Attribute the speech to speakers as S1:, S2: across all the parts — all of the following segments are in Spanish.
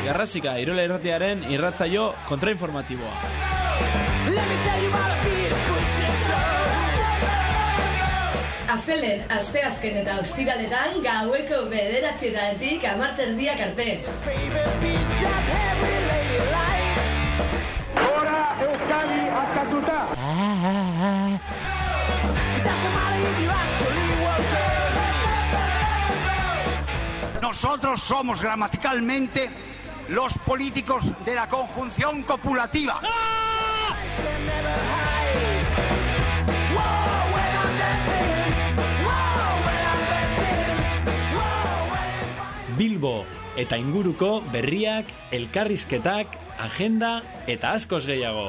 S1: Garrasika Irola Irratiaren irratsaio kontrainformatiboa.
S2: Aztelen, asteazken eta ostiraletan gaueko 9:00 10:00 arte.
S3: Gora Euskadi askatuta! Nosotros somos gramaticalmente los políticos de la conjunción copulativa.
S4: Bilbo eta inguruko berriak, elkarrizketak, agenda eta askoz gehiago.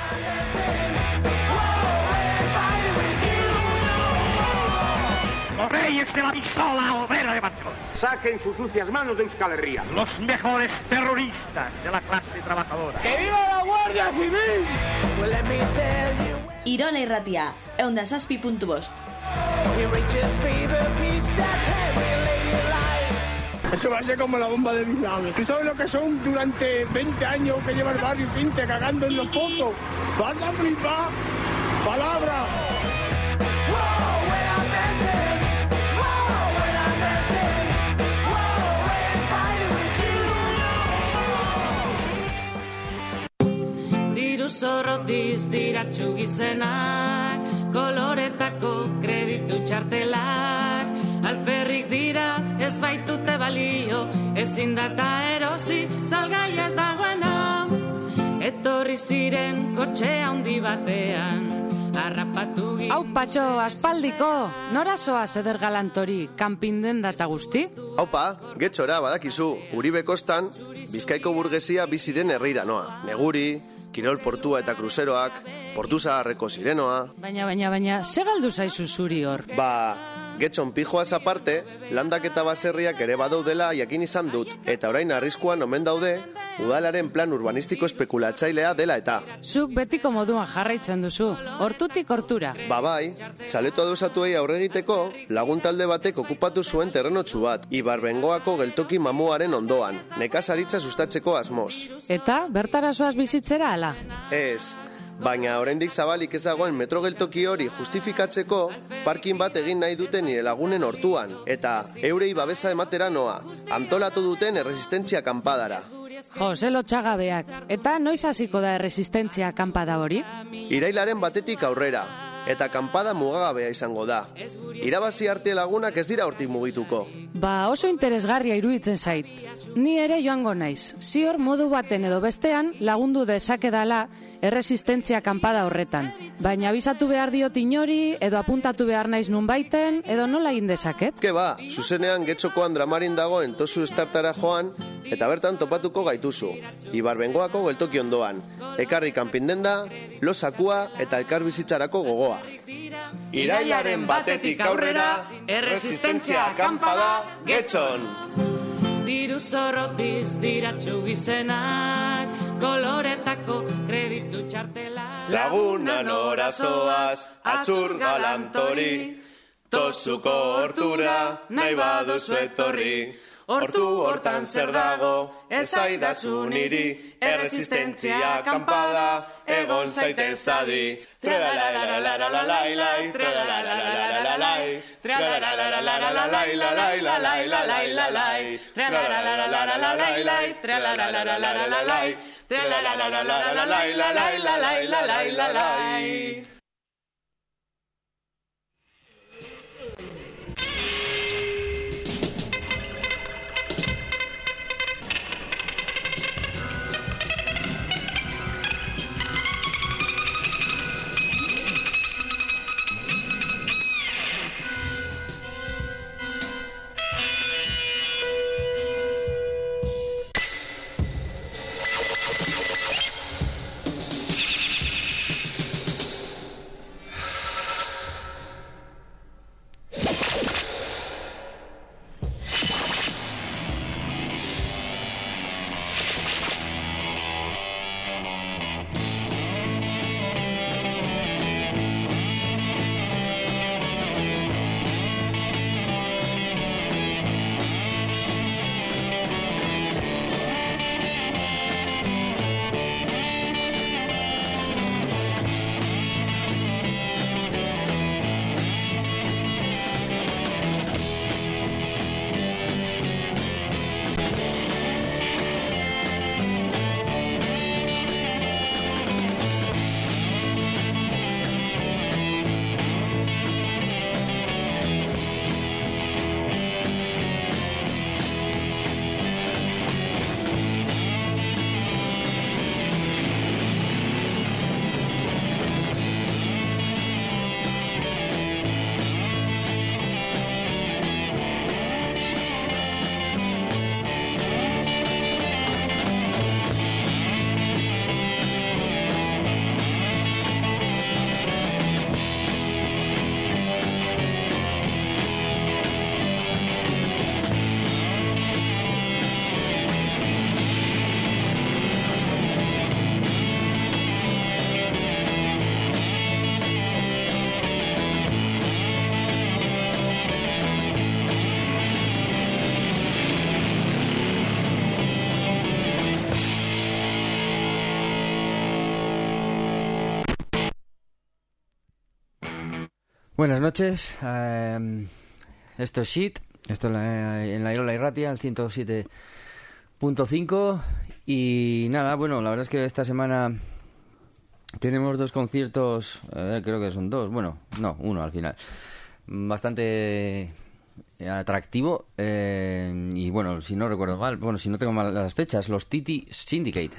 S3: Los reyes de la pistola obrera de Barcelona. Saquen sus sucias manos de Euskal Herria. Los mejores terroristas de la clase trabajadora. ¡Que viva la Guardia Civil!
S2: Irola Irratia, 107.5.
S5: Eso va a ser como la bomba de Bin Laden. ¿Tú sabes lo que son durante 20 años que lleva el barrio Pinte cagando en los pozos? ¡Vas a flipar! ¡Palabra!
S6: Diru zorrotiz diratxu gizenak, koloretako kreditu txartelak, alferrik dira ez baitute balio, ezin data erosi salgai ez dagoena. Etorri ziren kotxe handi batean, harrapatu gin...
S7: Hau patxo, aspaldiko, nora zoaz eder galantori, kanpinden data guzti?
S8: Haupa, getxora badakizu, Uribe kostan, Bizkaiko burgesia biziren herrira noa. Neguri, Kirol portua eta kruzeroak, Portu Zaharreko sirenoa...
S7: Baina, ze galdu zaizu zuri hor?
S8: Getxon pijoaz aparte, landak eta baserriak ere badaudela jakin izan dut, eta orain arriskuan omen daude, udalaren plan urbanistiko espekulatzailea dela eta.
S7: Zuk betiko moduan jarraitzen duzu, hortutik hortura.
S8: Bai, txaleto adosatuei aurre egiteko, lagun talde batek okupatu zuen terrenotsu bat, Ibarbengoako geltoki mamuaren ondoan, nekazaritza sustatzeko asmoz.
S7: Eta, bertara zoaz bizitzera ala?
S8: Ez, baina oraindik zabalik ezagoen metro geltoki hori justifikatzeko, parkin bat egin nahi duten nire lagunen hortuan, eta eurei babesa ematera noa, antolatu duten erresistentzia kanpadara.
S7: Jo, ze lotxagabeak, eta noiz hasiko da erresistentzia kanpada hori?
S8: Irailaren batetik aurrera, eta kanpada mugagabea izango da. Irabazi arte lagunak ez dira hortik mugituko.
S7: Oso interesgarria iruditzen zait. Ni ere joango naiz. Zior modu baten edo bestean lagundu dezakedala erresistentzia kanpada horretan. Baina abisatu behar diot inori, edo apuntatu behar naiz nunbaiten, edo nola egin dezaket?
S8: Ke ba, zuzenean Getxokoan Dramarin dagoen tozu estartara joan, eta bertan topatuko gaituzu. Ibarbengoako geltoki ondoan. Ekarri kanpindenda, losakua eta elkarbizitzarako gogoa. Irailaren batetik aurrera, erresistentzia kanpada Getxon!
S6: Diru zorrotiz diratxu gizenak, koloretako kreditu txartelak.
S8: Lagunan orazoaz, atxur galantori, tozuko hortura, nahi baduzu etorri. Hortu hortan zer dago, ezaidazu niri, erresistentzia kanpada, egon zaitez adi. Tralalalalalalai, tralalalalalalai, tralalalalalalai, tralalalalalalai, tralalalalalalai, tralalalalalalai.
S9: Buenas noches. Esto es Shit. Esto en la Irola Irratia, el 107.5. Y nada, bueno, la verdad es que esta semana tenemos 2 conciertos. Creo que son 2. Bueno, no, 1 al final. Bastante atractivo. Y bueno, si no recuerdo mal, bueno, si no tengo mal las fechas, los Titi Syndicate.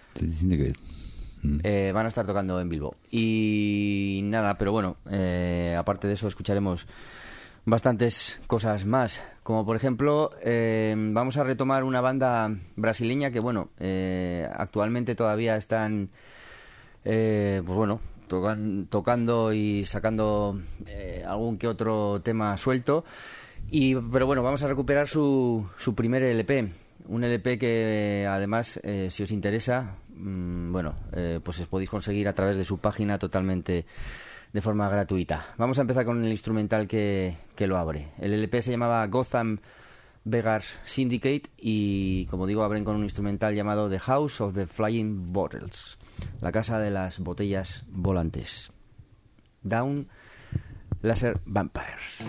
S9: Van a estar tocando en Bilbao. Y nada, pero bueno, aparte de eso escucharemos bastantes cosas más. Como por ejemplo, vamos a retomar una banda brasileña que, bueno, actualmente todavía están, pues bueno, tocando y sacando algún que otro tema suelto. Pero bueno, vamos a recuperar su primer LP. Un LP que además, si os interesa, bueno, pues os podéis conseguir a través de su página totalmente de forma gratuita. Vamos a empezar con el instrumental que lo abre. El LP se llamaba Gotham Beggars Syndicate y, como digo, abren con un instrumental llamado The House of the Flying Bottles, la casa de las botellas volantes. Down Laser Vampires.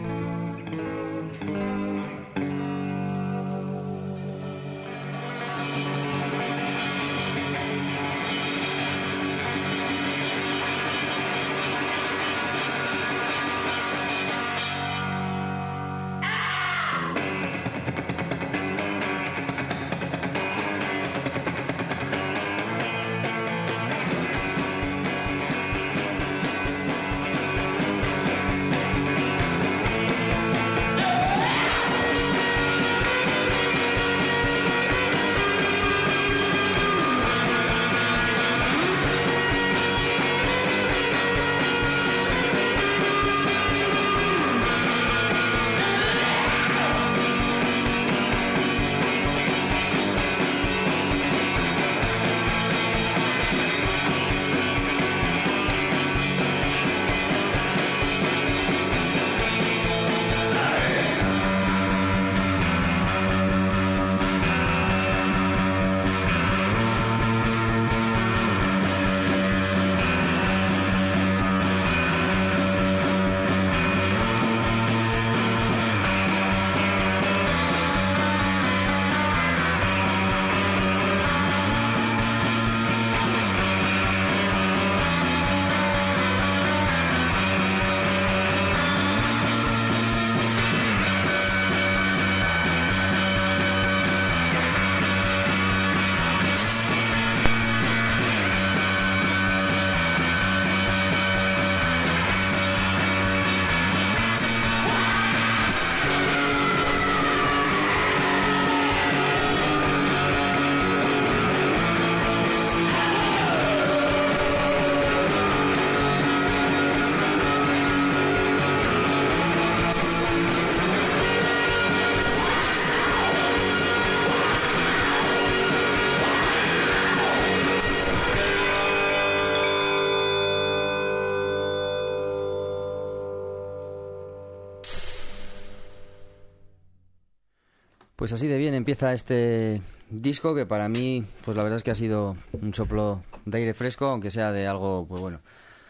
S9: Pues así de bien empieza este disco que para mí, pues la verdad es que ha sido un soplo de aire fresco, aunque sea de algo, pues bueno,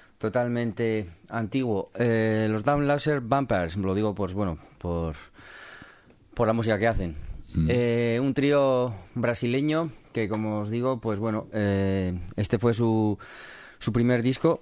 S9: totalmente antiguo. Los Down Laser Vampires, lo digo pues bueno, por la música que hacen. Un trío brasileño que, como os digo, pues bueno, este fue su primer disco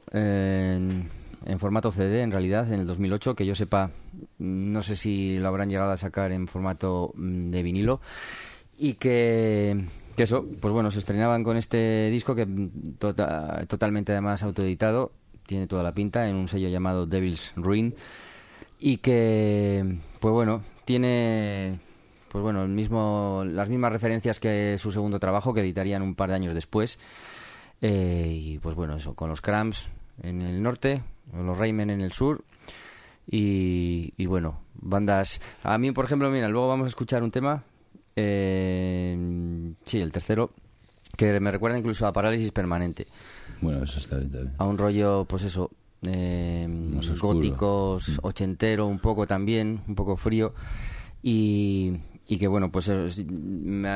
S9: en formato CD, en realidad, en el 2008, que yo sepa, no sé si lo habrán llegado a sacar en formato de vinilo, y que eso, pues bueno, se estrenaban con este disco que totalmente además autoeditado, tiene toda la pinta, en un sello llamado Devil's Ruin, y que, pues bueno, tiene, pues bueno, las mismas referencias que su segundo trabajo, que editarían un par de años después, y pues bueno, eso, con los Cramps en el norte, los Raymen en el sur, y bueno, bandas. A mí, por ejemplo, mira, luego vamos a escuchar un tema, sí, el tercero, que me recuerda incluso a Parálisis Permanente.
S10: Bueno, eso está bien también.
S9: A un rollo, pues eso, góticos, ochentero, un poco también, un poco frío, y que bueno, pues me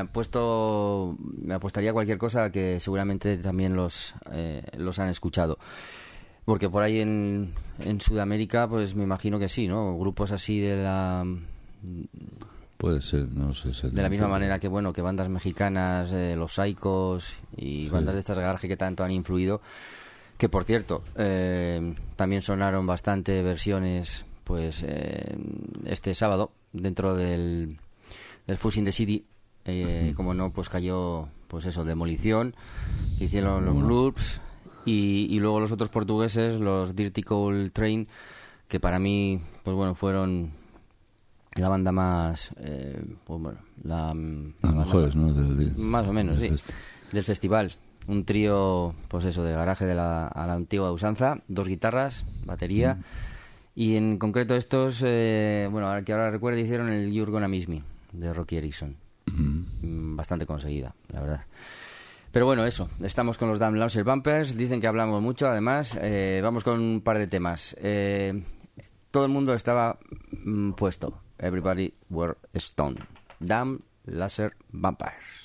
S9: apostaría cualquier cosa que seguramente también los han escuchado. Porque por ahí en Sudamérica, pues me imagino que sí, ¿no? Grupos así de la...
S10: Puede ser, no sé.
S9: De la misma manera que, bueno, que bandas mexicanas, Los Saicos y bandas de estas de garaje que tanto han influido, que por cierto, también sonaron bastante versiones, pues, este sábado, dentro del Fus in the City, como no, pues cayó, pues eso, Demolición, hicieron los Loops, y luego los otros portugueses, los Dirty Cold Train, que para mí, pues bueno, fueron la banda más, pues bueno, la
S10: mejores, ¿no?
S9: Más o menos, sí, del festival. Un trío, pues eso, de garaje a la antigua usanza, 2 guitarras, batería, y en concreto estos, bueno, que ahora recuerdo, hicieron el You're Gonna Miss Me, de Rocky Erickson. Bastante conseguida, la verdad. Pero bueno, eso, estamos con los Damn Laser Bumpers, dicen que hablamos mucho, además, vamos con un par de temas. Todo el mundo estaba puesto. Everybody were stoned. Damn Laser Bumpers.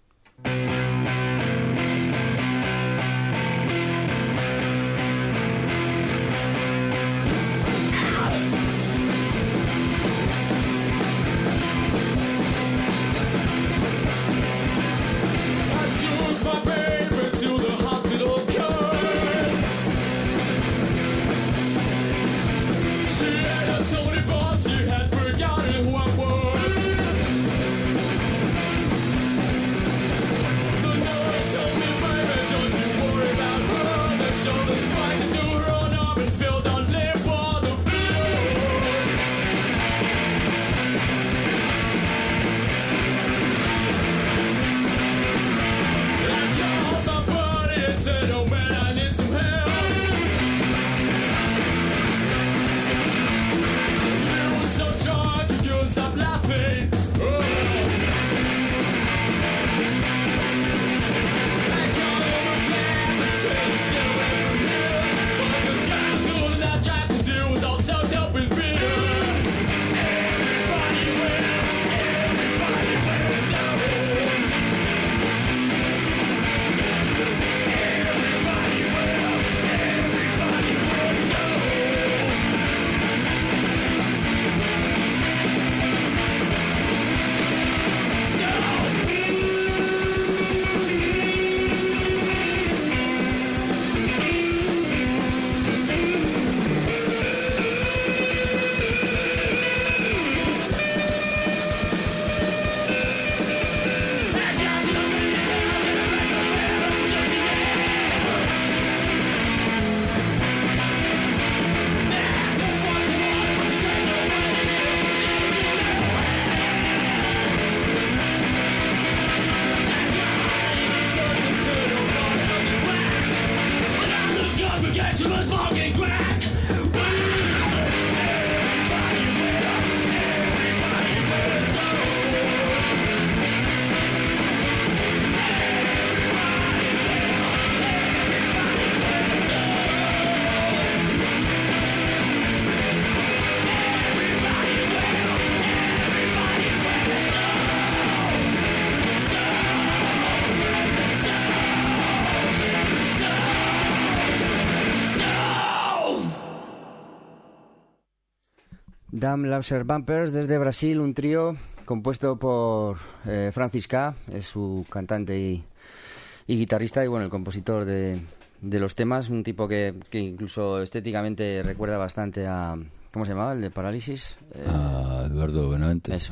S9: Damn Laser Bumpers, desde Brasil, un trío compuesto por Francis K, es su cantante y guitarrista, y bueno, el compositor de los temas, un tipo que incluso estéticamente recuerda bastante a... ¿Cómo se llamaba? El de Parálisis.
S10: A Eduardo Benavente.
S9: Eso.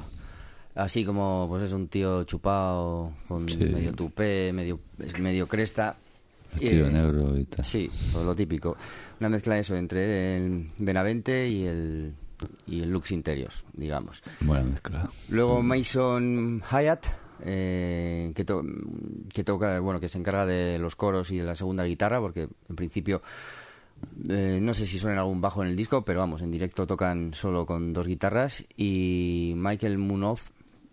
S9: Así como, pues es un tío chupado, con medio tupé, medio cresta.
S10: Vestido negro y tal.
S9: Sí, pues lo típico. Una mezcla de eso entre el Benavente y el Lux Interiors, digamos.
S10: Buena mezcla.
S9: Luego Mason Hyatt, que toca, bueno, que se encarga de los coros y de la segunda guitarra, porque en principio no sé si suena algún bajo en el disco, pero vamos, en directo tocan solo con 2 guitarras, y Michael Muñoz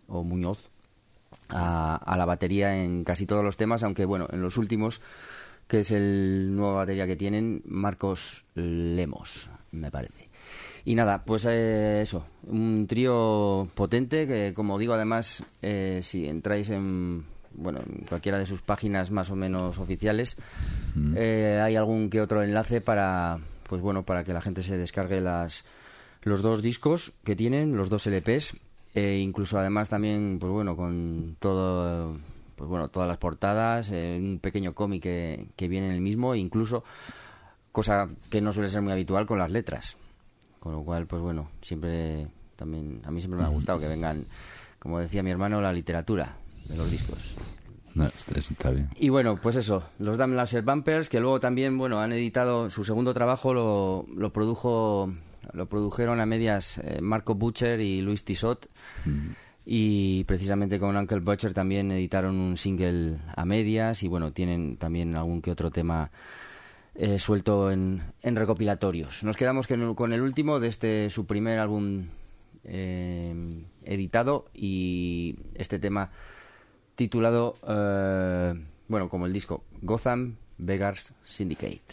S9: a la batería en casi todos los temas, aunque bueno, en los últimos, que es el nuevo batería que tienen, Marcos Lemos, me parece. Y nada, pues eso, un trío potente que, como digo, además, si entráis en bueno, en cualquiera de sus páginas más o menos oficiales hay algún que otro enlace para, pues bueno, para que la gente se descargue los 2 discos que tienen, los 2 LPs, incluso además también, pues bueno, con todo, pues bueno, todas las portadas, un pequeño cómic que viene en el mismo, incluso cosa que no suele ser muy habitual con las letras, con lo cual, pues bueno, siempre también, a mí siempre me ha gustado que vengan, como decía mi hermano, la literatura de los discos.
S10: No, está bien.
S9: Y bueno, pues eso, los Damn Laser Bumpers, que luego también, bueno, han editado su segundo trabajo, lo produjeron a medias Marco Butcher y Luis Tissot, y precisamente con Uncle Butcher también editaron un single a medias, y bueno, tienen también algún que otro tema suelto en recopilatorios. Nos quedamos con el último de su primer álbum editado, y este tema titulado, bueno, como el disco, Gotham Beggars Syndicate.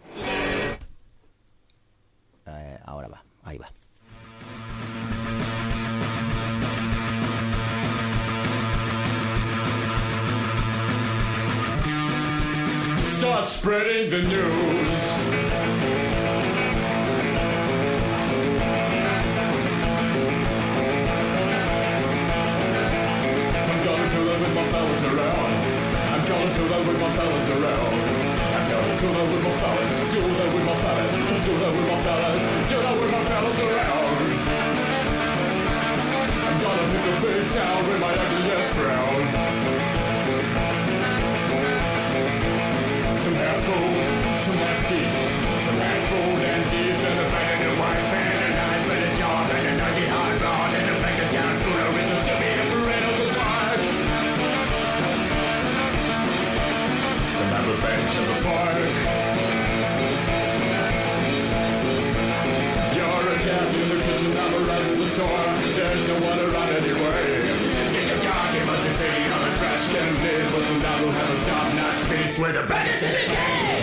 S9: Ahora va, ahí va.
S11: Start spreading the news. I'm gonna do that with my fellas around. I'm gonna do that with my fellas around. I'm gonna do that with my fellas. Do that with my fellas. Do that with my fellas. Do that with my fellas around. I'm gonna pick a big town with my ugliest frown. Some have food, some have teeth. Some have food and teeth. And a man and a wife and a knife and a job and a noisy hot rod and a bank account full of reason to be afraid of the dark. Some have a bench in the park. You're a cat in the kitchen, I'm a rat in the store. There's no one around anyway. Get your dog, he must be sitting on a trash can lid. But some dog will have a top-notch face with a bag of syndicate.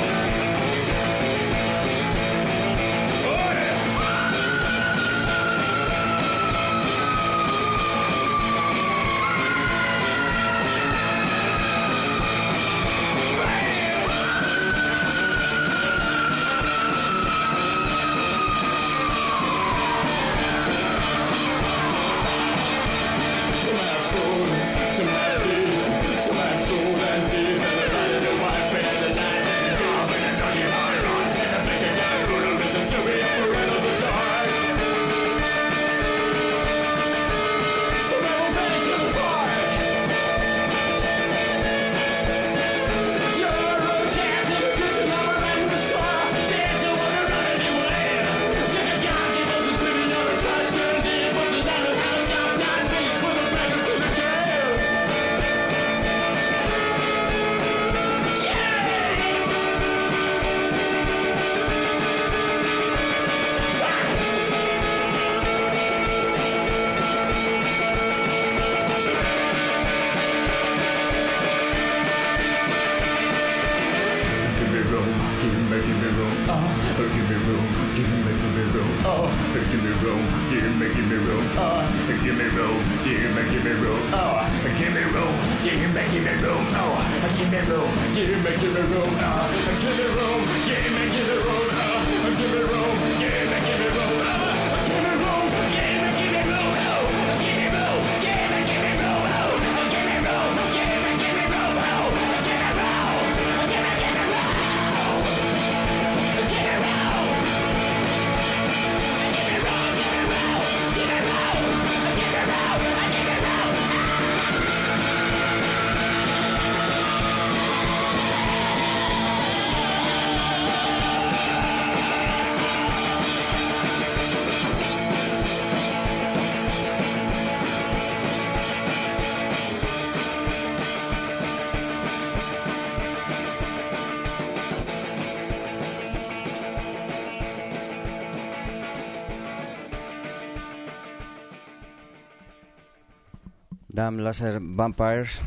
S9: Damn Laser Vampires,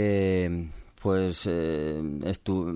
S9: que pues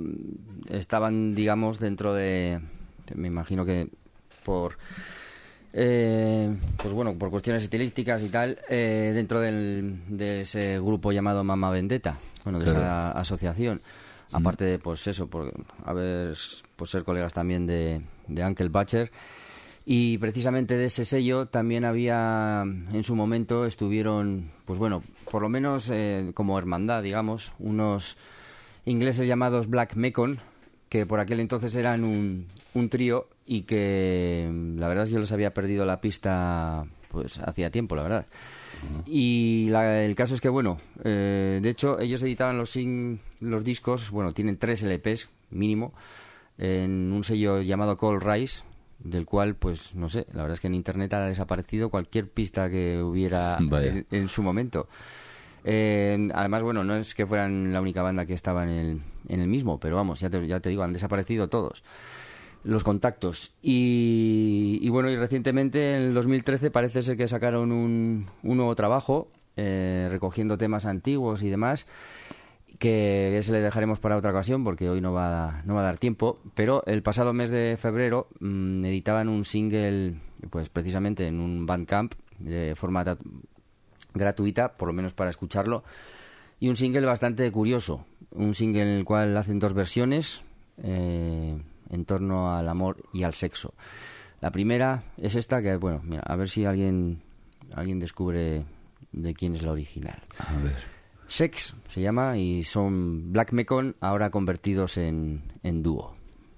S9: estaban, digamos, dentro de, me imagino que por Pues bueno, por cuestiones estilísticas y tal, dentro de ese grupo llamado Mama Vendetta, bueno, de esa asociación, aparte de, pues eso, por ser colegas también de Uncle Butcher, y precisamente de ese sello también había, en su momento, estuvieron, pues bueno, por lo menos como hermandad, digamos, unos ingleses llamados Black Mekon, que por aquel entonces eran un trío y que la verdad es que yo les había perdido la pista pues hacía tiempo, la verdad. Y el caso es que, bueno, de hecho ellos editaban los discos, bueno, tienen 3 LPs mínimo, en un sello llamado Cold Rise, del cual, pues, no sé, la verdad es que en internet ha desaparecido cualquier pista que hubiera en su momento. Además, bueno, no es que fueran la única banda que estaba en el mismo, pero vamos, ya te digo, han desaparecido todos los contactos. Y bueno, y recientemente, en el 2013, parece ser que sacaron un nuevo trabajo, recogiendo temas antiguos y demás, que ese le dejaremos para otra ocasión porque hoy no va a dar tiempo, pero el pasado mes de febrero editaban un single, pues precisamente en un Bandcamp de forma gratuita, por lo menos para escucharlo, y un single bastante curioso, un single en el cual hacen 2 versiones en torno al amor y al sexo. La primera es esta, que bueno, mira, a ver si alguien descubre de quién es la original.
S10: A ver.
S9: Sex se llama, y son Black Mekon ahora convertidos en dúo.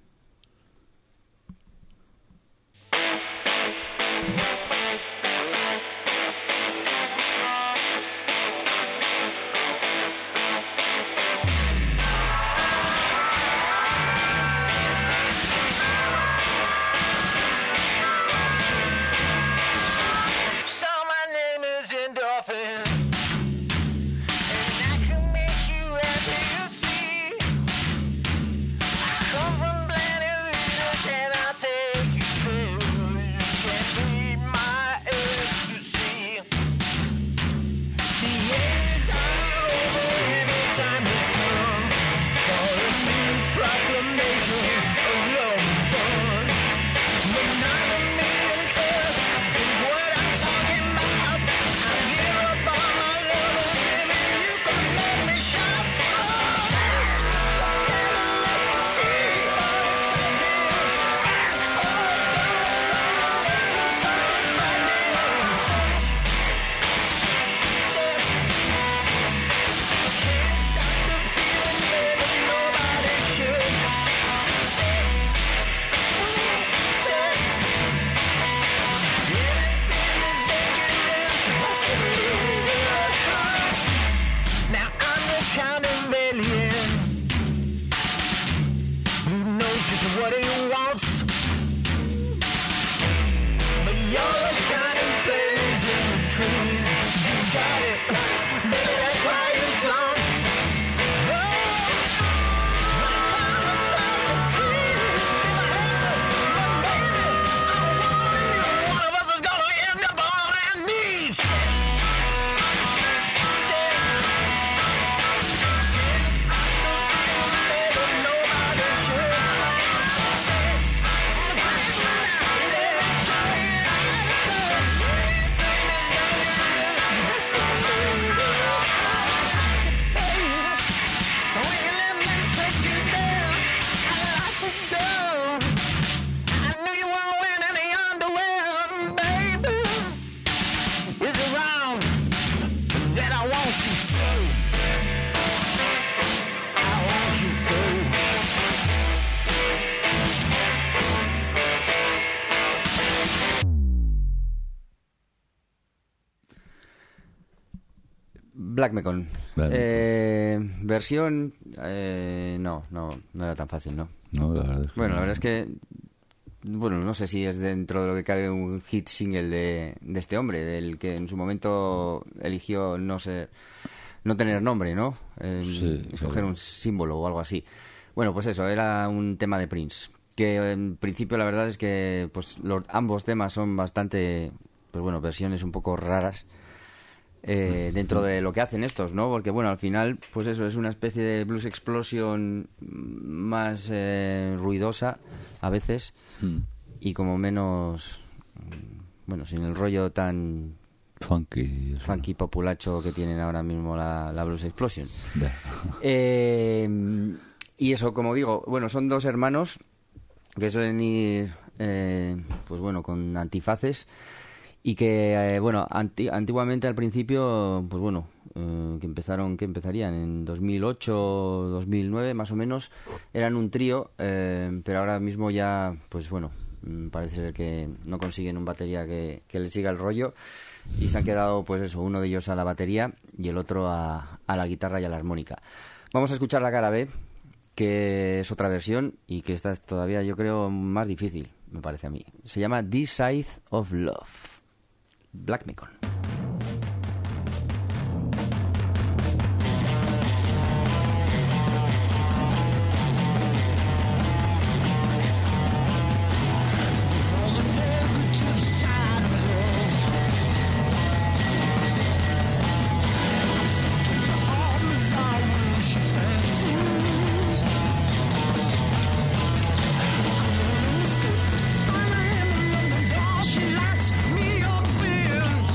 S9: Black Mekon. Versión... no era tan fácil, ¿no?
S10: No, la verdad es que
S9: bueno, la verdad es que... Bueno, no sé si es dentro de lo que cabe un hit single de este hombre, del que en su momento eligió no tener nombre, ¿no? Escoger un símbolo o algo así. Bueno, pues eso, era un tema de Prince, que en principio la verdad es que pues ambos temas son bastante, pues bueno, versiones un poco raras dentro de lo que hacen estos, ¿no? Porque bueno, al final, pues eso, es una especie de blues explosion más ruidosa a veces y como menos bueno, sin el rollo tan funky populacho que tienen ahora mismo la Blues Explosion. Y eso, como digo, bueno, son dos hermanos que suelen ir pues bueno, con antifaces y que bueno, antiguamente al principio, pues bueno, que empezarían en 2008, 2009 más o menos, eran un trío, pero ahora mismo ya, pues bueno, parece ser que no consiguen un batería que les siga el rollo y se han quedado, pues eso, uno de ellos a la batería y el otro a la guitarra y a la armónica. Vamos a escuchar la cara B, que es otra versión y que esta es todavía, yo creo, más difícil, me parece a mí. Se llama This Side of Love, Black Mekon.
S12: She likes me up in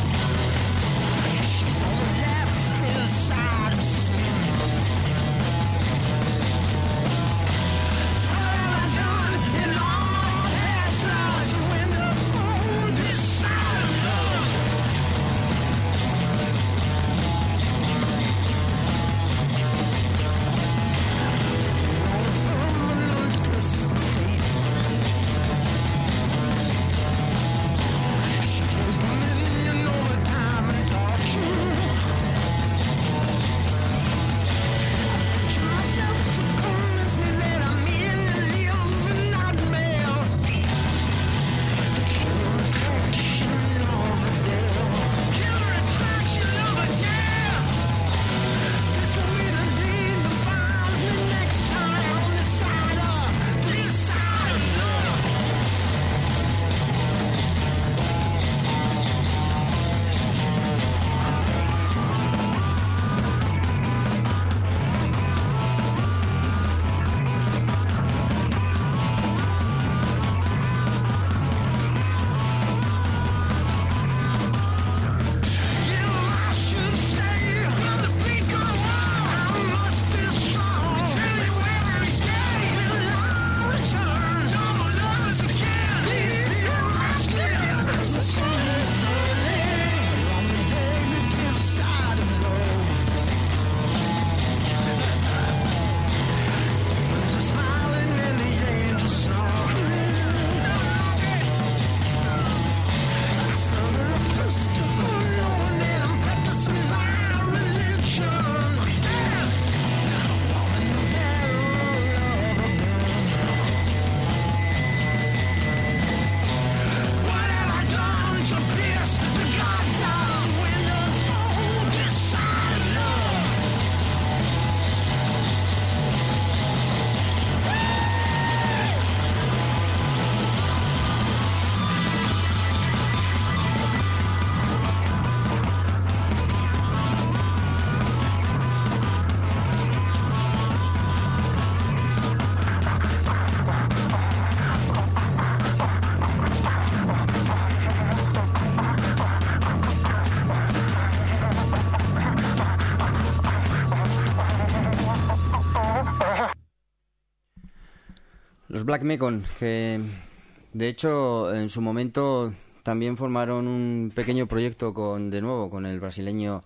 S9: Los Black Mekon, que de hecho en su momento también formaron un pequeño proyecto con el brasileño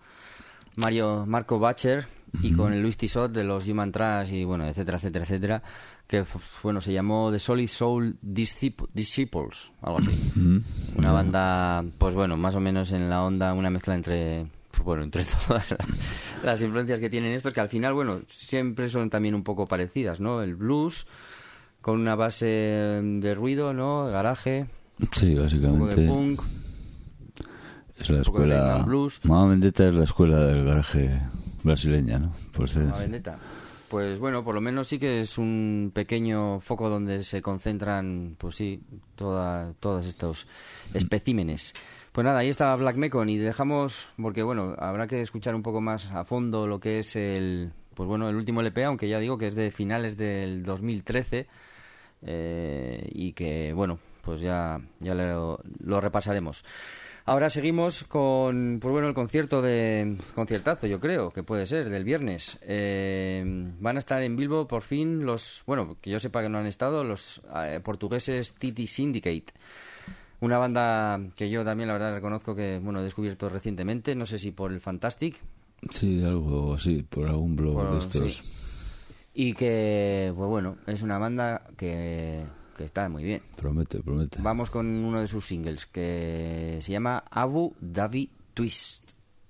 S9: Marco Bacher y con el Luis Tissot de los Human Trash y bueno, etcétera, etcétera, etcétera, que bueno, se llamó The Solid Soul Disciples, algo así. Una banda, pues bueno, más o menos en la onda, una mezcla entre todas las influencias que tienen estos, que al final, bueno, siempre son también un poco parecidas, ¿no? El blues con una base de ruido, ¿no? Garaje.
S10: Sí, básicamente.
S9: Un poco de punk.
S10: Es la escuela. Mamá Vendetta es la escuela del garaje brasileña, ¿no?
S9: Mamá Vendetta. Pues bueno, por lo menos sí que es un pequeño foco donde se concentran, pues sí, todos estos especímenes. Pues nada, ahí estaba Black Mekon y dejamos, porque bueno, habrá que escuchar un poco más a fondo lo que es el último LP, aunque ya digo que es de finales del 2013 y que bueno, pues ya lo repasaremos. Ahora seguimos con, pues bueno, el conciertazo, yo creo, que puede ser, del viernes. Van a estar en Bilbo, por fin, que yo sepa que no han estado, los portugueses Titi Syndicate. Una banda que yo también, la verdad, reconozco que, he descubierto recientemente, no sé si por el Fantastic.
S10: Sí, algo así, por algún blog de estos.
S9: Sí. Y que, pues bueno, es una banda que está muy bien.
S10: Promete.
S9: Vamos con uno de sus singles que se llama Abu Dhabi Twist.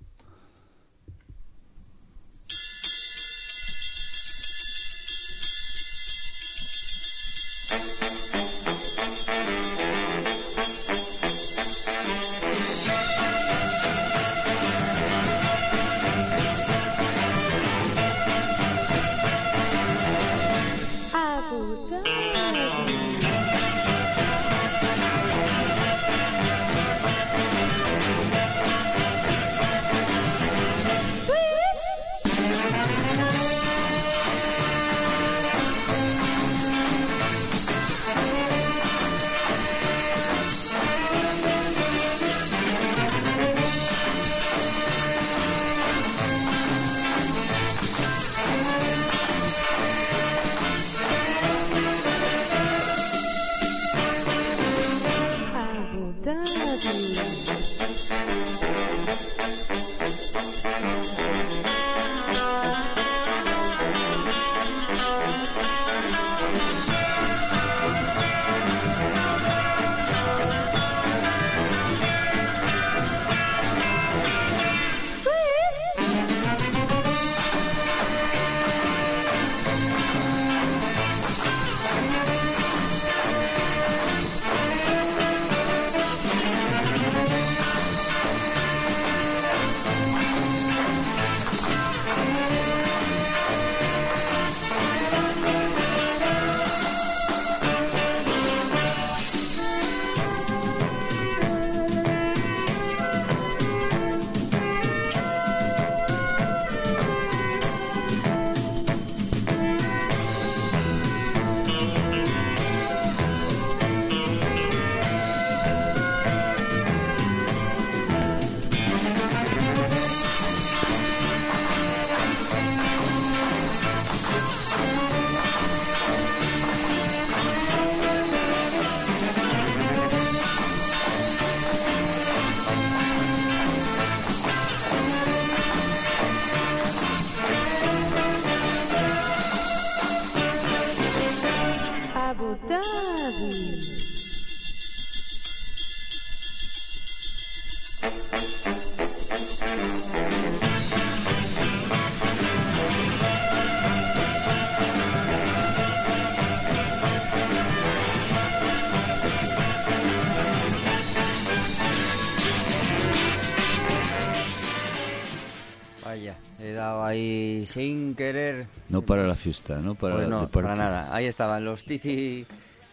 S9: He dado ahí sin querer.
S10: No para la fiesta, no para
S9: pues no,
S10: el deporte.
S9: para nada. Ahí estaban los Titi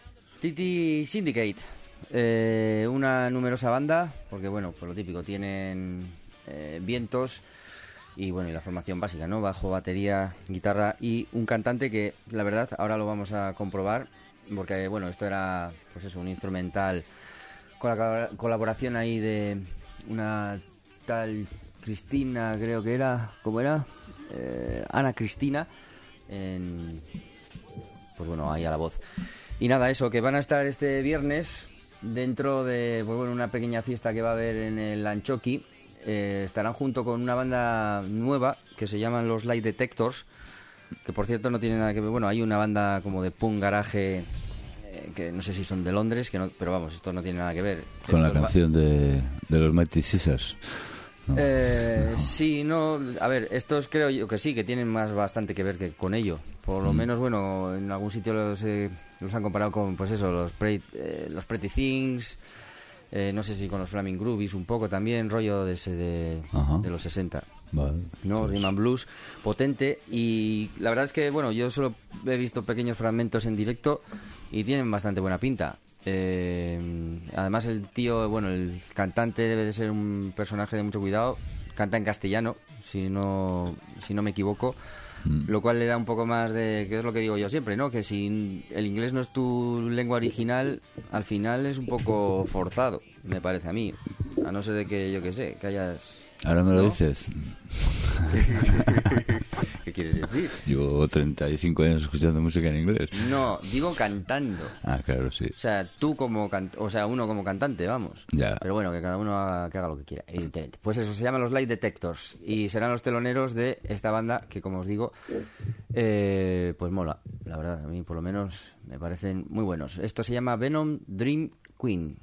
S9: Syndicate. Una numerosa banda, porque bueno, por lo típico, tienen vientos y bueno, y la formación básica, ¿no? Bajo, batería, guitarra y un cantante que, la verdad, ahora lo vamos a comprobar, porque bueno, esto era, pues eso, un instrumental con la colaboración ahí de una tal Cristina, creo que era, ¿cómo era? Ana Cristina, pues bueno, ahí a la voz. Y nada, eso, que van a estar este viernes dentro de, pues bueno, una pequeña fiesta que va a haber en el Anchoqui. Estarán junto con una banda nueva que se llaman los Light Detectors, que por cierto no tiene nada que ver. Bueno, hay una banda como de punk garage que no sé si son de Londres, que no, pero vamos, esto no tiene nada que ver.
S10: Con la canción de los Mighty Caesars. No.
S9: Sí, no, a ver, estos creo yo que sí, que tienen bastante que ver que con ello. Por lo menos, bueno, en algún sitio los han comparado con, pues eso, los Pretty Things, no sé si con los Flaming Groovies un poco también, rollo de los 60.
S10: Vale,
S9: ¿no?
S10: pues.
S9: Rhythm and Blues, potente, y la verdad es que, bueno, yo solo he visto pequeños fragmentos en directo y tienen bastante buena pinta. Además el tío, bueno, el cantante debe de ser un personaje de mucho cuidado, canta en castellano, si no me equivoco, lo cual le da un poco más de, que es lo que digo yo siempre, ¿no? Que si el inglés no es tu lengua original, al final es un poco forzado, me parece a mí, a no ser de que, yo qué sé, que hayas...
S10: Ahora me lo dices.
S9: ¿Qué quieres decir?
S10: Llevo 35 años escuchando música en inglés.
S9: No, digo cantando.
S10: Ah, claro, sí.
S9: O sea, tú como uno como cantante, vamos.
S10: Ya.
S9: Pero bueno, que cada uno que haga lo que quiera, evidentemente. Pues eso, se llama los Light Detectors y serán los teloneros de esta banda que, como os digo, pues mola. La verdad, a mí por lo menos me parecen muy buenos. Esto se llama Venom Dream Queen.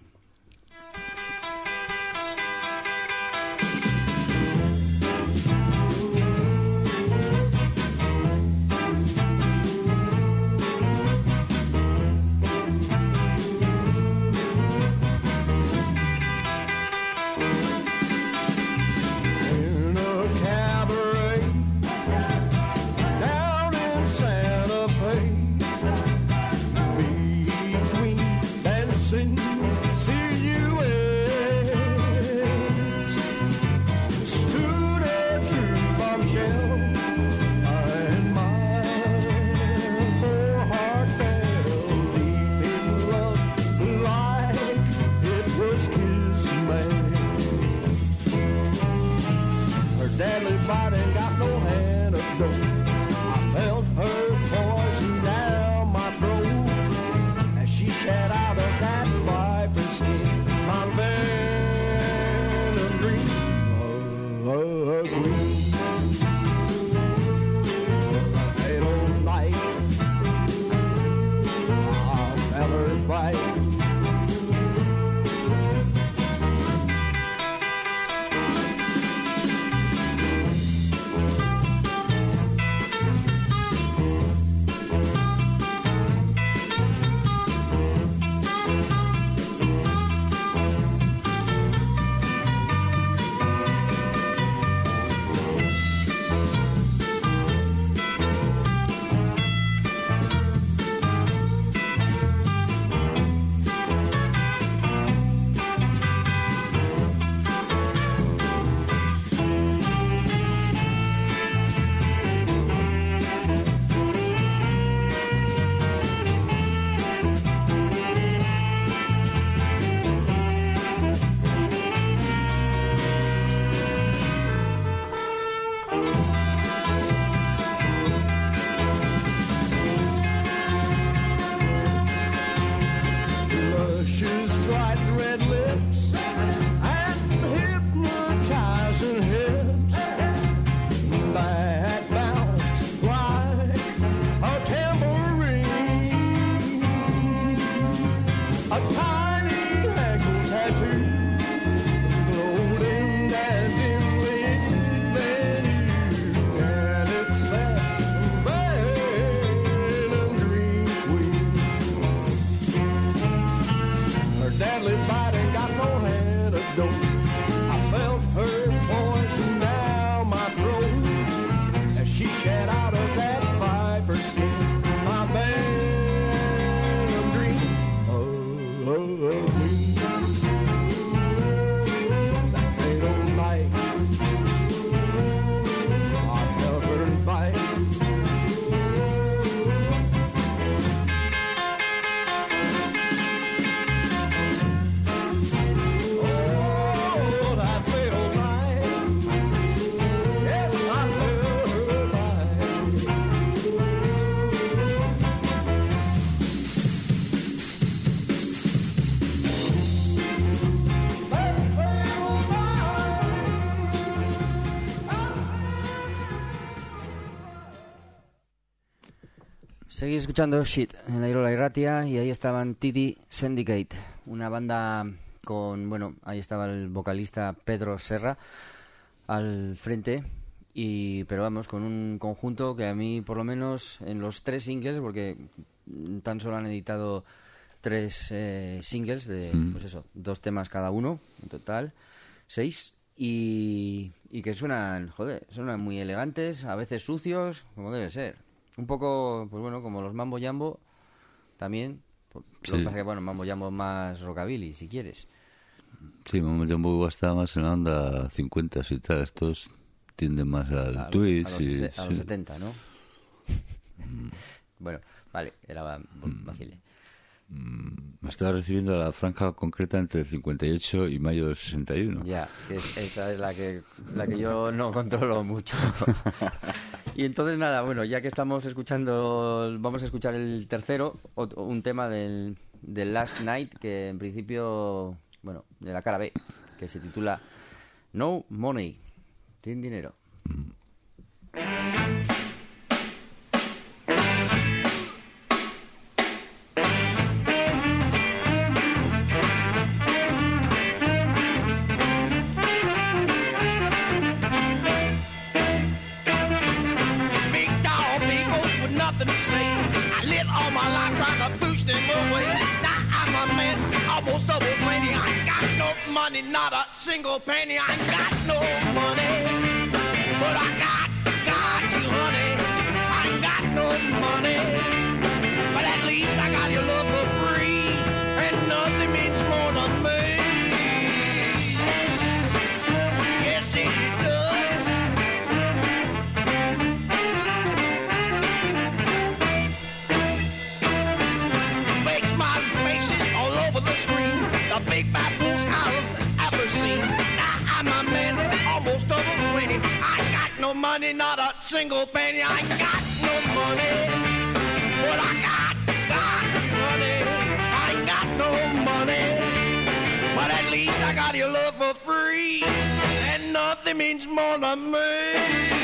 S9: Seguís escuchando Shit en la Irola Irratia y ahí estaban Titty Syndicate, una banda con, bueno, ahí estaba el vocalista Pedro Serra al frente, pero vamos, con un conjunto que a mí por lo menos en los 3 singles, porque tan solo han editado 3 singles de, pues eso, 2 temas cada uno, en total 6, y que suenan muy elegantes, a veces sucios, como debe ser. Un poco, pues bueno, como los Mambo Jambo también. Lo que pasa es que, bueno, Mambo Jambo más rockabilly, si quieres.
S10: Sí, Mambo Jambo está más en la onda 50 y tal. Estos tienden más al twist.
S9: A los 70, ¿no? Bueno, vale, era vacile.
S10: Me estaba recibiendo la franja concreta entre el 58 y mayo del 61.
S9: Ya, esa es la que yo no controlo mucho. Y entonces nada, bueno, ya que estamos escuchando, vamos a escuchar el tercero, un tema del Last Night, que en principio, bueno, de la cara B, que se titula No Money, sin dinero.
S12: Not a single penny, I ain't got no money, but I got you, honey. I ain't got no money, but at least I got your love for free, and nothing means more to me. Yes, it does. Big smiley faces all over the screen, the big baboons seen. Now I'm a man, almost over 20. I ain't got no money, not a single penny. I ain't got no money, but I got you, honey. I ain't got no money, but at least I got your love for free, and nothing means more to me.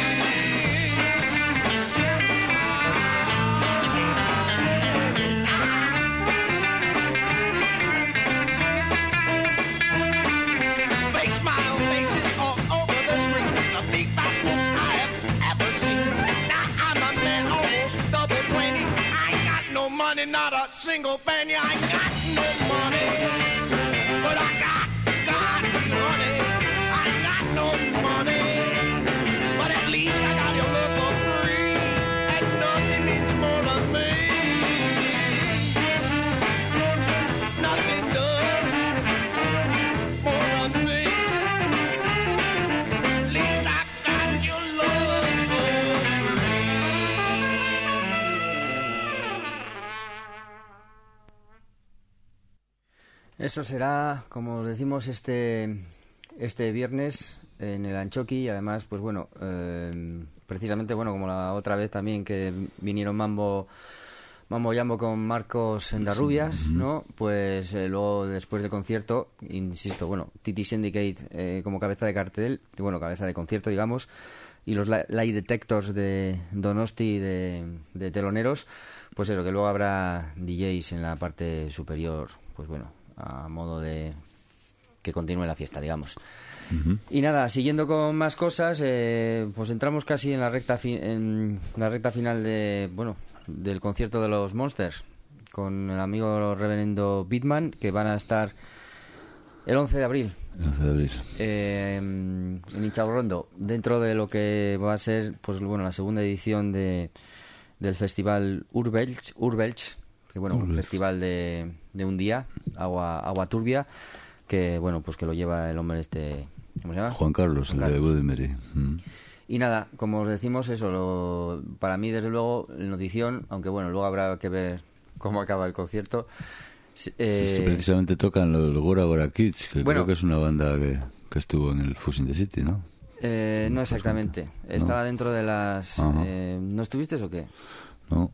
S12: Not a single penny, I ain't got no money, but I got you, honey. I ain't got no money, but at least I got your love for free, and nothing means more to me. Nothing does more to me. At least I got your love for free.
S9: Eso será, como decimos, este viernes en el Anchoqui, y además, pues bueno, precisamente, bueno, como la otra vez también que vinieron Mambo Jambo con Marcos Endarrubias, ¿no? Pues luego, después del concierto, insisto, bueno, Titi Syndicate como cabeza de cartel, bueno, cabeza de concierto, digamos, y los Light Detectors de Donosti de teloneros, pues eso, que luego habrá DJs en la parte superior, pues bueno, a modo de que continúe la fiesta, digamos. Y nada, siguiendo con más cosas, pues entramos casi en la recta final del concierto de los Monsters, con el amigo reverendo Bitman, que van a estar el 11 de abril. En Inchaurrondo, dentro de lo que va a ser, pues bueno, la segunda edición del festival Urbelch, que bueno, un festival de un día, agua turbia, que bueno, pues que lo lleva el hombre ¿cómo se llama?
S10: Juan Carlos, el de Budimeri.
S9: Y nada, como os decimos, eso, para mí desde luego, notición, aunque bueno, luego habrá que ver cómo acaba el concierto.
S10: Es que precisamente tocan los Gora Gora Kids, que creo que es una banda que estuvo en el Fus in the City, ¿no?
S9: No exactamente, estaba dentro de las... ¿No estuviste o qué?
S10: No.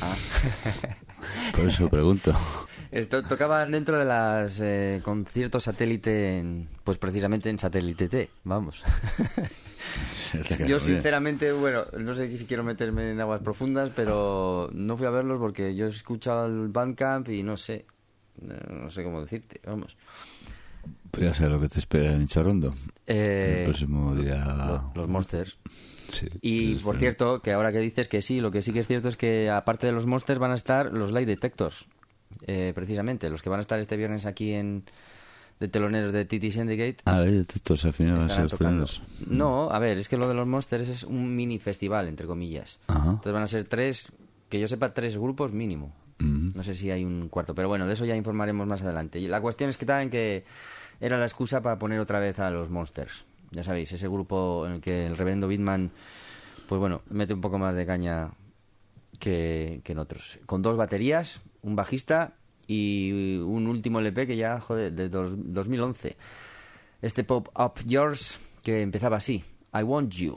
S10: Por eso pregunto.
S9: Esto tocaba dentro de las conciertos satélite, pues precisamente en Satélite T, vamos. Yo sinceramente, bueno, no sé si quiero meterme en aguas profundas, pero no fui a verlos porque yo he escuchado el Bandcamp y no sé cómo decirte, vamos.
S10: Pues ya sé lo que te espera en Incharrondo. El próximo día...
S9: Los Monsters.
S10: Sí,
S9: y por cierto, que ahora que dices que sí, lo que sí que es cierto es que aparte de los Monsters van a estar los Light Detectors, precisamente, los que van a estar este viernes aquí de teloneros de Titi Syndicate.
S10: Light Detectors al final van a ser los teloneros.
S9: No, a ver, es que lo de los Monsters es un mini festival, entre comillas. Entonces van a ser que yo sepa, 3 grupos mínimo. No sé si hay un cuarto, pero bueno, de eso ya informaremos más adelante. Y la cuestión es que también que era la excusa para poner otra vez a los Monsters. Ya sabéis, ese grupo en el que el reverendo Bitman, pues bueno, mete un poco más de caña que en otros. Con 2 baterías, un bajista y un último LP que ya, de 2011. Este Pop Up Yours que empezaba así: I Want You.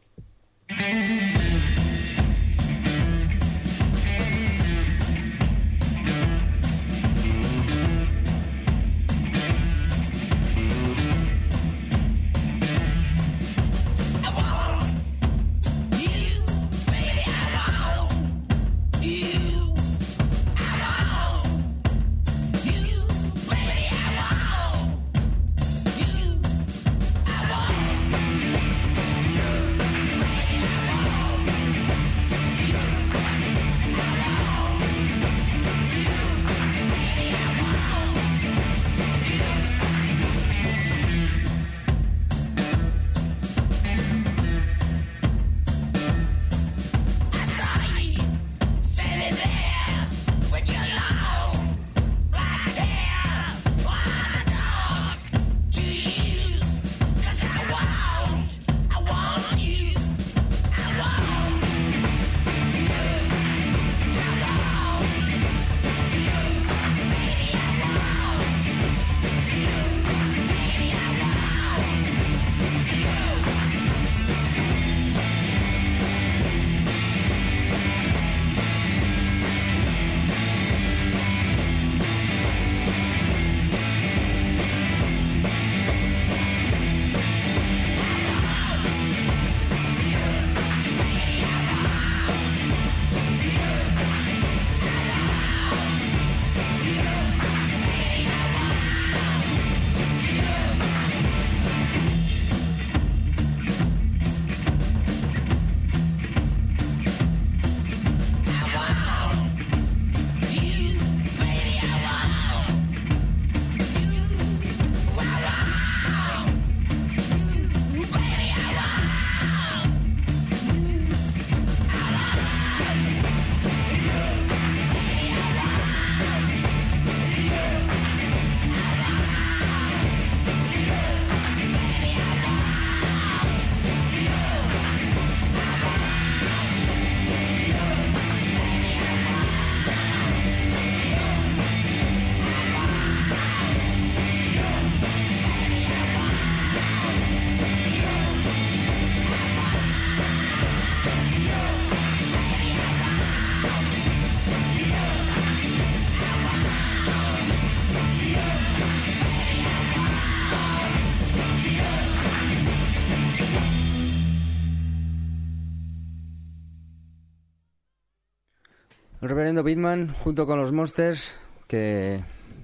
S9: El reverendo Pitman, junto con los Monsters, que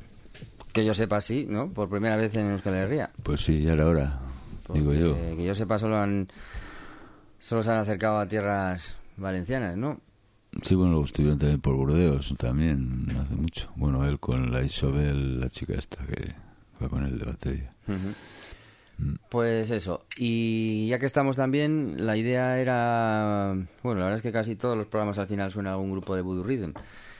S9: yo sepa, sí, ¿no? Por primera vez en Euskal Herria.
S10: Pues sí, ya era hora, digo yo.
S9: Que yo sepa, solo se han acercado a tierras valencianas, ¿no?
S10: Sí, bueno, luego estuvieron también por Burdeos, también, no hace mucho. Bueno, él con la Isobel, la chica esta que va con él de batería.
S9: Pues eso, y ya que estamos también, la idea era... Bueno, la verdad es que casi todos los programas al final suena a un grupo de Voodoo Rhythm.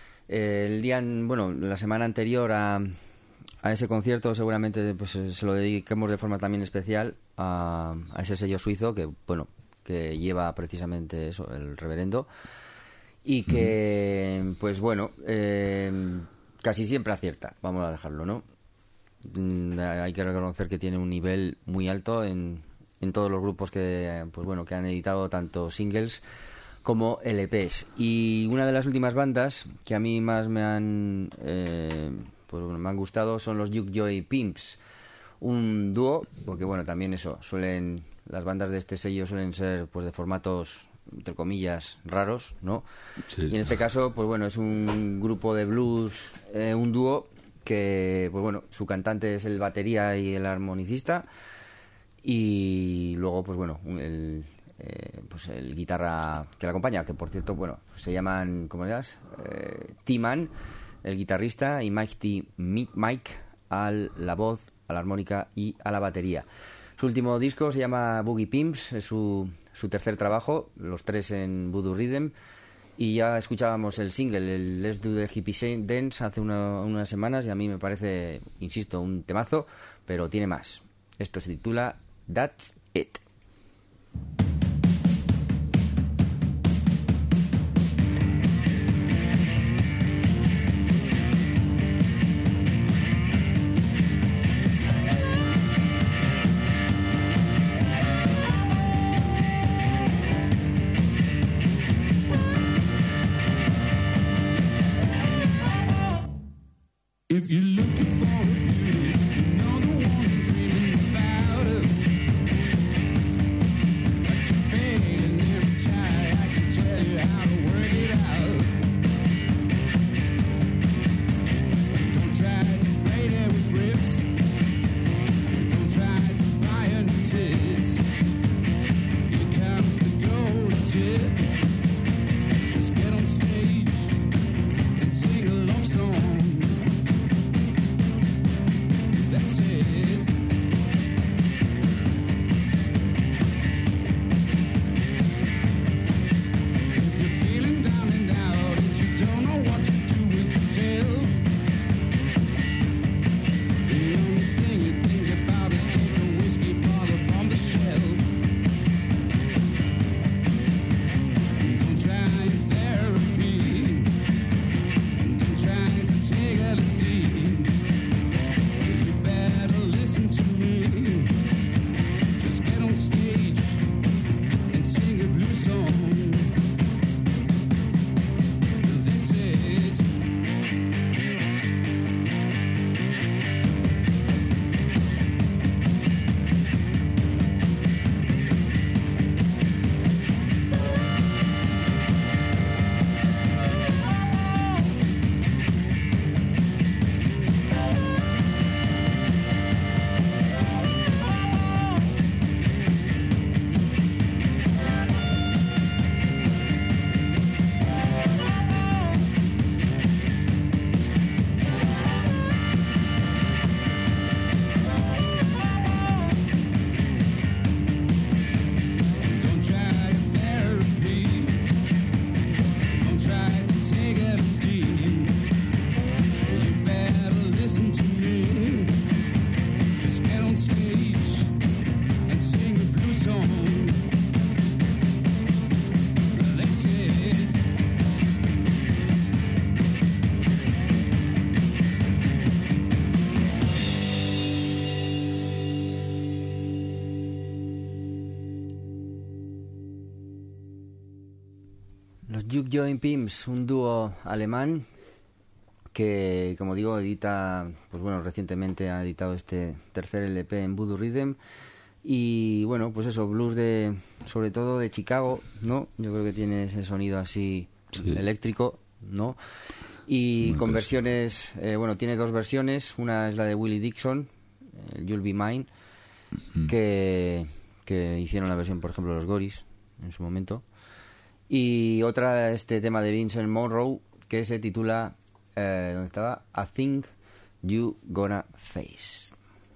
S9: La semana anterior a ese concierto seguramente pues se lo dediquemos de forma también especial a ese sello suizo que lleva precisamente eso, el reverendo, y que pues bueno, casi siempre acierta, vamos a dejarlo, ¿no? Hay que reconocer que tiene un nivel muy alto en todos los grupos que han editado tanto singles como LPs. Y una de las últimas bandas que a mí más me han gustado son los Yuk Joy Pimps, un dúo, porque bueno, también eso, las bandas de este sello suelen ser pues de formatos entre comillas raros, ¿no?
S10: Sí.
S9: Y en este caso pues bueno, es un grupo de blues, un dúo que pues bueno, su cantante es el batería y el armonicista, y luego pues bueno, el guitarra que la acompaña, que por cierto, bueno, se llaman, ¿cómo se llama? T-Man, el guitarrista, y Mike a la voz, a la armónica y a la batería. Su último disco se llama Boogie Pimps, es su tercer trabajo, los tres en Voodoo Rhythm. Y ya escuchábamos el single, el Let's Do the Hippie Dance, hace unas semanas, y a mí me parece, insisto, un temazo, pero tiene más. Esto se titula That's It.
S11: If you're looking for a beauty, you know the one I'm dreaming about her. But you're failing every try. I can tell you how to work it out. Don't try to braid it with rips. Don't try to buy her new tits. Here comes the gold tip. Just get on stage and sing a love song. That's it. If you're feeling down and out and you don't know what to do with yourself, the only thing you think about is take a whiskey bottle from the shelf. Don't try therapy. Don't try to take LSD. You better listen to me. Just get on stage and sing a blues song. That's it. Don't try therapy. Don't try to take LSD. You better listen to me. Just get on stage and sing a blues song. That's it.
S9: Los Juke Joint Pimps, un dúo alemán que, como digo, edita, pues bueno, recientemente ha editado este tercer LP en Voodoo Rhythm. Y bueno, pues eso, blues de, sobre todo de Chicago, ¿no? Yo creo que tiene ese sonido así eléctrico, ¿no? Y
S10: Muy
S9: con
S10: clásico.
S9: versiones, bueno, tiene dos versiones. Una es la de Willie Dixon, el You'll Be Mine, que hicieron la versión, por ejemplo, los Goris en su momento. Y otra, este tema de Vincent Monroe, que se titula, ¿dónde estaba? I Think You Gonna Face.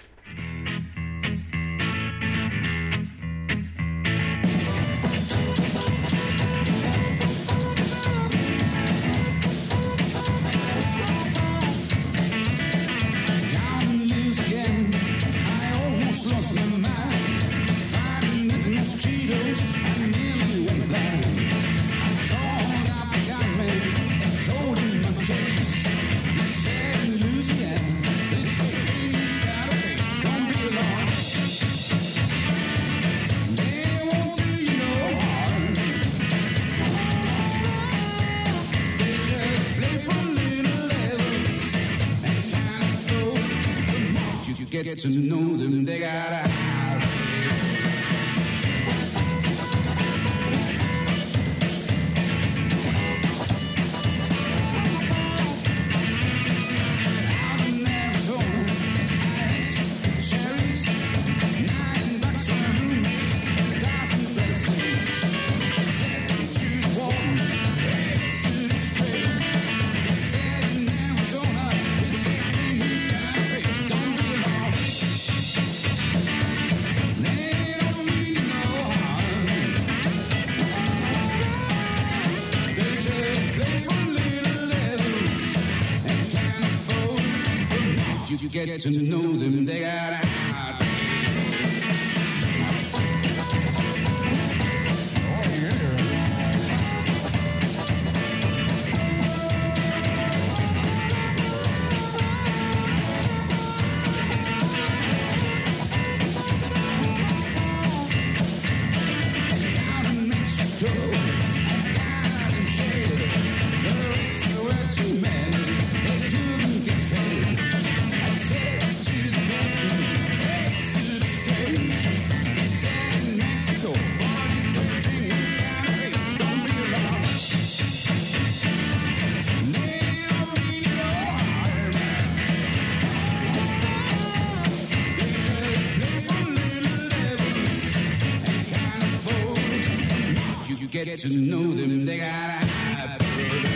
S11: Down in Louisiana, I almost lost my mind. Fighting with the mosquitoes, I nearly went blind. I called out the gunman and told him my case. He said in Louisiana, they say, "Hey, you got a face, don't be alarmed. They won't do you no harm. They just play for little levels and kind of throw the mark. You get to know them, they got a high out in Arizona. I ate cherries, $9 for a roommate, 1,000 places. Said to the warden, hey, to the straight. Said in Arizona, it's a thing you got a face, don't be alarmed. They don't mean you no harm. They just play for little levels and can't afford the mark. You get to know them, they got a heart. Down in Mexico, I got in jail. The rates were too many, they couldn't get fed.
S13: get to know them, they got a high purr.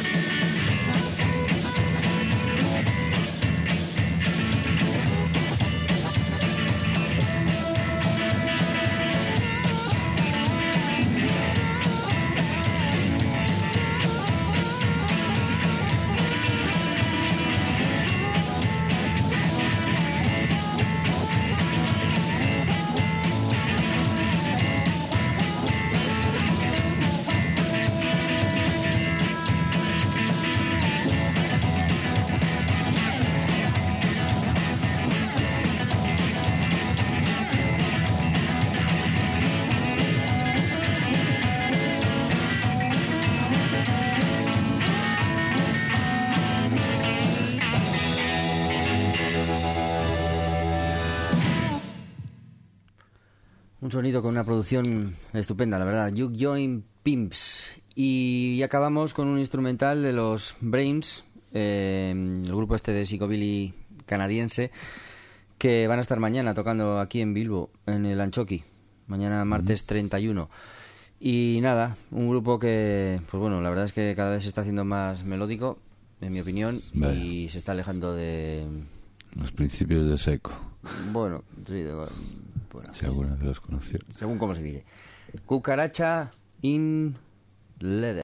S9: Un sonido con una producción estupenda, la verdad. Juke Joint Pimps. Y acabamos con un instrumental de los Brains, el grupo este de psicobilly canadiense, que van a estar mañana tocando aquí en Bilbo, en el Anchoqui. Mañana martes 31. Y nada, un grupo que, pues bueno, la verdad es que cada vez se está haciendo más melódico, en mi opinión, y se está alejando de...
S10: los principios de Seco.
S9: Bueno, sí, bueno,
S10: si alguna de los conoció.
S9: Según cómo se mire. Cucaracha in Leather.